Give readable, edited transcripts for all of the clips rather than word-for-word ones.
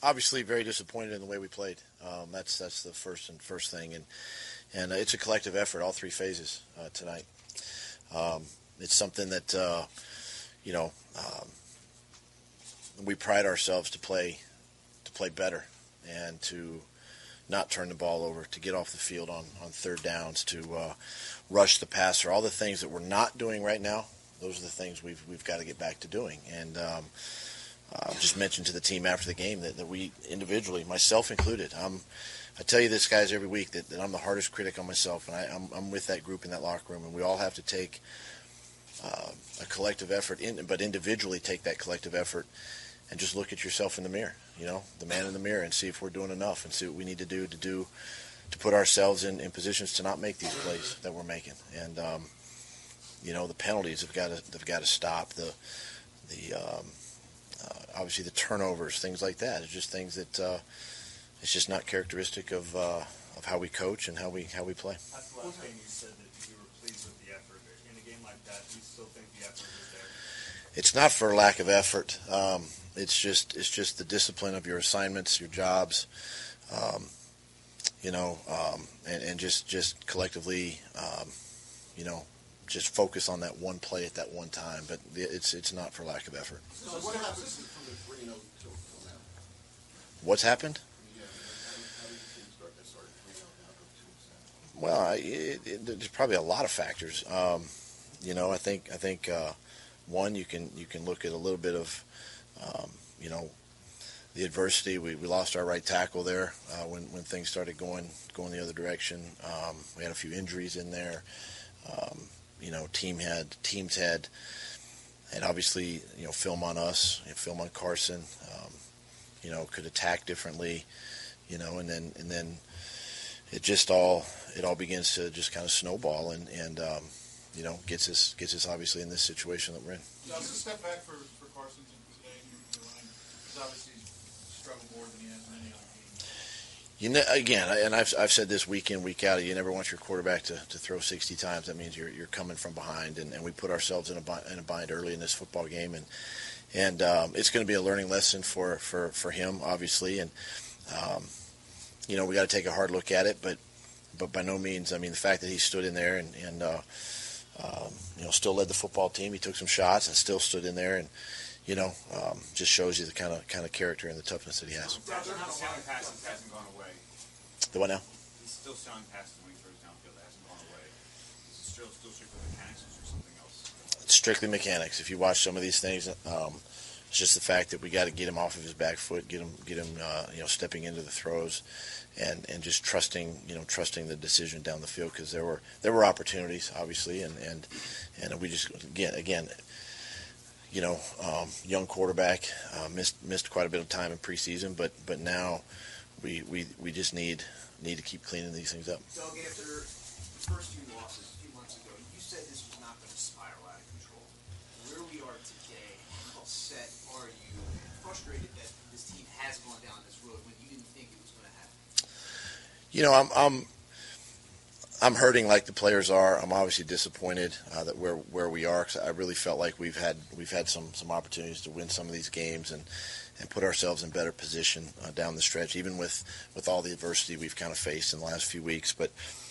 obviously very disappointed in the way we played. That's the first thing, and it's a collective effort, all three phases tonight. It's something that we pride ourselves to play better and to not turn the ball over, to get off the field on third downs, to rush the passer, all the things that we're not doing right now. Those are the things we've got to get back to doing. And just mentioned to the team after the game that we individually, myself included, I tell you this, guys, every week that I'm the hardest critic on myself, and I'm with that group in that locker room, and we all have to take a collective effort, but individually take that collective effort and just look at yourself in the mirror, the man in the mirror, and see if we're doing enough and see what we need to do to put ourselves in positions to not make these plays that we're making. And the penalties have got to stop. The obviously the turnovers, things like that. It's just things that it's just not characteristic of how we coach and how we play. That's the last game you said that you were pleased with the effort. In a game like that, do you still think the effort was there? It's not for lack of effort. It's just the discipline of your assignments, your jobs, and just collectively, just focus on that one play at that one time. But it's not for lack of effort. So what happened from the 3-0 till now? What's happened? Yeah, how did the team start? They started 3-0 now, go 2-7. Well, there's probably a lot of factors. I think one, you can look at a little bit of the adversity. We lost our right tackle there when things started going the other direction. We had a few injuries in there. Teams had obviously film on us, film on Carson. Could attack differently, and then it all begins to just kind of snowball and gets us obviously in this situation that we're in. Just a step back for Carson today in your line. He's obviously struggled more than he has in any other game. Again, and I've said this week in, week out, you never want your quarterback to throw 60 times. That means you're coming from behind, and we put ourselves in a bind early in this football game, and it's going to be a learning lesson for him, obviously, and we got to take a hard look at it, but by no means, I mean, the fact that he stood in there and still led the football team, he took some shots and still stood in there, and just shows you the kind of character and the toughness that he has. Sound passes hasn't gone away. The what now? He's still selling passes when he throws downfield. That hasn't gone away. Is it still strictly mechanics or something else? It's strictly mechanics. If you watch some of these things, it's just the fact that we got to get him off of his back foot, get him stepping into the throws, and just trusting the decision down the field, because there were opportunities, obviously, and we just again. Young quarterback, missed quite a bit of time in preseason, but now we just need to keep cleaning these things up. Doug, after the first few losses a few months ago, you said this was not going to spiral out of control. Where we are today, how upset are you, frustrated that this team has gone down this road when you didn't think it was going to happen? I'm hurting like the players are. I'm obviously disappointed that where we are, because I really felt like we've had some opportunities to win some of these games and put ourselves in better position down the stretch, even with all the adversity we've kind of faced in the last few weeks. But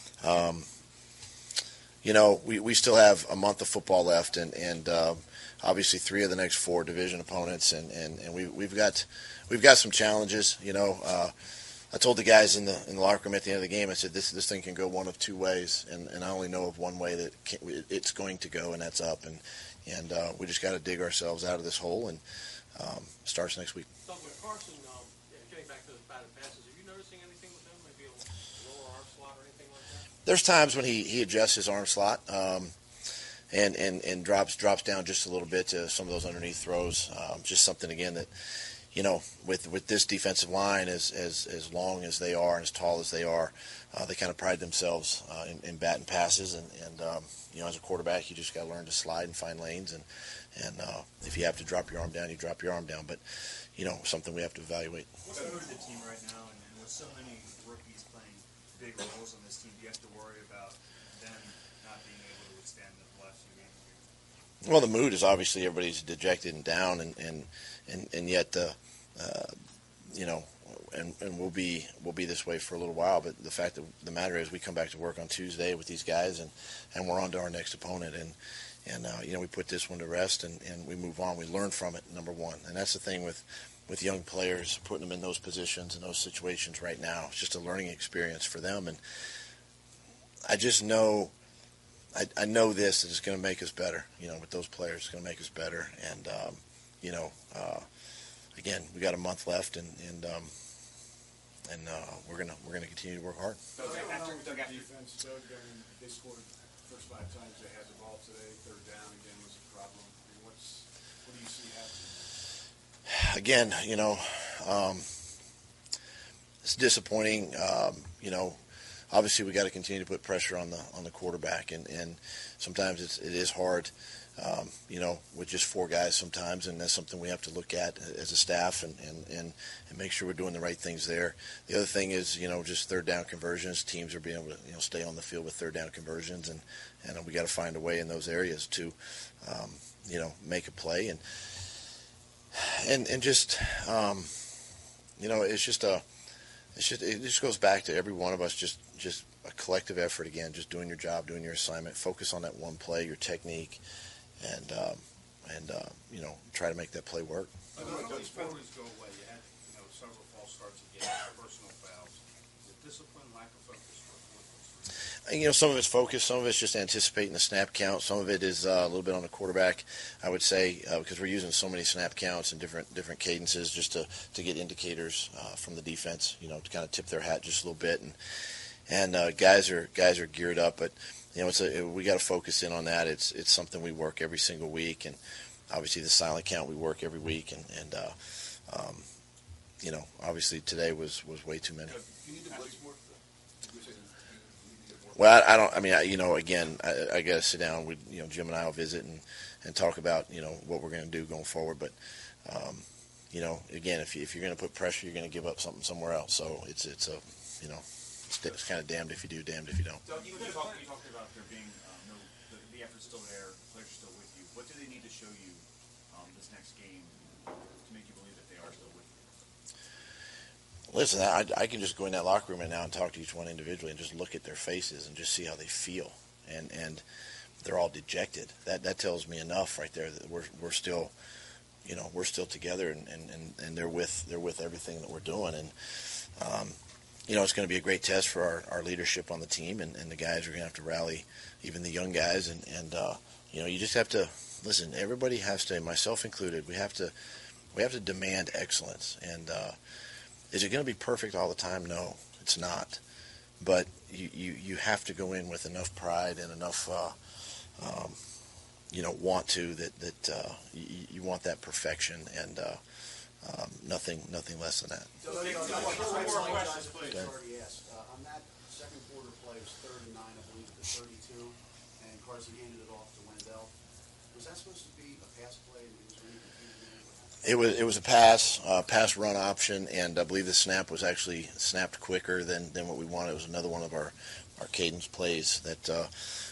we still have a month of football left, and obviously 3 of the next 4 division opponents, and we've got some challenges. I told the guys in the locker room at the end of the game, I said, this thing can go one of 2 ways, and I only know of one way that it's going to go, and that's up. And we just got to dig ourselves out of this hole, and starts next week. So with Carson, getting back to the batted passes, are you noticing anything with him? Maybe a lower arm slot or anything like that? There's times when he adjusts his arm slot and drops down just a little bit to some of those underneath throws. Just something, again, that with this defensive line, as long as they are and as tall as they are, they kind of pride themselves in batting passes. And as a quarterback, you just got to learn to slide and find lanes. And if you have to drop your arm down, you drop your arm down. But, something we have to evaluate. What's the mood of the team right now? And with so many rookies playing big roles on this team, do you have to worry about them not being able to withstand the last few games here? Well, the mood is obviously everybody's dejected and down, and yet you know, and we'll be this way for a little while. But the fact of the matter is, we come back to work on Tuesday with these guys, and we're on to our next opponent, and you know, we put this one to rest, and we move on. We learn from it, number one, and that's the thing with young players, putting them in those positions and those situations right now. It's just a learning experience for them, and I just know. I know this is going to make us better. You know, with those players, it's going to make us better. And you know, again, we got a month left, and we're gonna continue to work hard. Doug, defense, Doug, I mean, they scored the first 5 times they had the ball today. Third down again was a problem. I mean, what do you see happening? Again, you know, it's disappointing. You know, obviously we got to continue to put pressure on the quarterback, and sometimes it is hard. You know, with just 4 guys sometimes, and that's something we have to look at as a staff and make sure we're doing the right things there. The other thing is, you know, just third down conversions. Teams are being able to, you know, stay on the field with third down conversions, and we got to find a way in those areas to, you know, make a play and just, you know, it just goes back to every one of us just a collective effort again, just doing your job, doing your assignment, focus on that one play, your technique, and you know, try to make that play work. None of these penalties go away. You had, you know, several false starts again, personal fouls. The discipline, lack of focus. You know, some of it's focus, some of it's just anticipating the snap count, some of it is a little bit on the quarterback, I would say, because we're using so many snap counts and different cadences just to get indicators from the defense, you know, to kind of tip their hat just a little bit, and guys are geared up, but you know, we got to focus in on that. It's something we work every single week, and obviously the silent count we work every week, and you know, obviously today was way too many. You need to blitz more. Well, I don't. I mean, you know, again, I got to sit down with, you know, Jim and I will visit and talk about, you know, what we're going to do going forward. But you know, again, if you're going to put pressure, you're going to give up something somewhere else. So it's a, you know, it's kind of damned if you do, damned if you don't. Doug, you talked about there being the effort's still there, the players are still with you. What do they need to show you this next game to make you believe that they are still with you? Listen, I can just go in that locker room right now and talk to each one individually and just look at their faces and just see how they feel, and they're all dejected. That tells me enough right there that we're still, you know, we're still together, and they're with everything that we're doing, and you know, it's going to be a great test for our leadership on the team, and the guys are going to have to rally, even the young guys, and you know, you just have to listen. Everybody has to, myself included, we have to demand excellence. And is it going to be perfect all the time? No, it's not. But you have to go in with enough pride and enough you know, want to that you want that perfection, and nothing less than that. Already asked. On that second quarter play, it was 3rd and 9, I believe, to 32, and Carson handed it off to Wendell. Was that supposed to be a pass play? It was a pass run option, and I believe the snap was actually snapped quicker than what we wanted. It was another one of our cadence plays that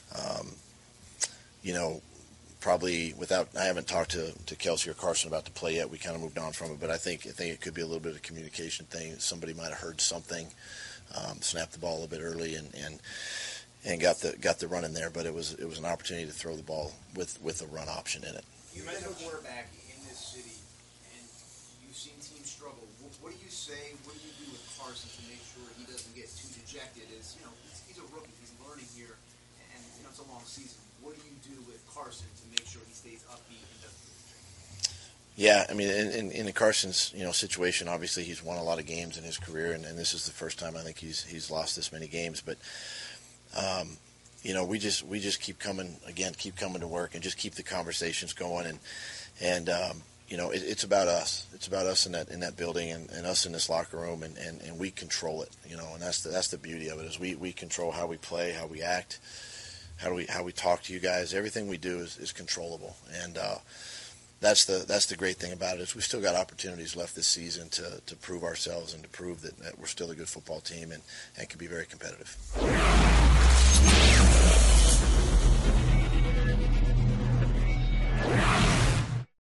you know, probably I haven't talked to Kelsey or Carson about the play yet. We kind of moved on from it, but I think it could be a little bit of a communication thing. Somebody might have heard something, snapped the ball a little bit early, and got the run in there. But it was an opportunity to throw the ball with a run option in it. You've been a quarterback in this city, and you've seen teams struggle. What do you say? What do you do with Carson to make sure he doesn't get too dejected? As you know, he's a rookie. He's learning here, and you know, it's a long season. What do you do with Carson to make sure he stays upbeat and doesn't get dejected? Yeah, I mean, in Carson's, you know, situation, obviously he's won a lot of games in his career, and this is the first time I think he's lost this many games. But you know, we just keep coming to work and just keep the conversations going, and you know, it's about us. It's about us in that building and us in this locker room, and we control it. You know, and that's the beauty of it, is we control how we play, how we act, how we talk to you guys. Everything we do is controllable, and that's the great thing about it, is we still got opportunities left this season to prove ourselves and to prove that we're still a good football team and can be very competitive.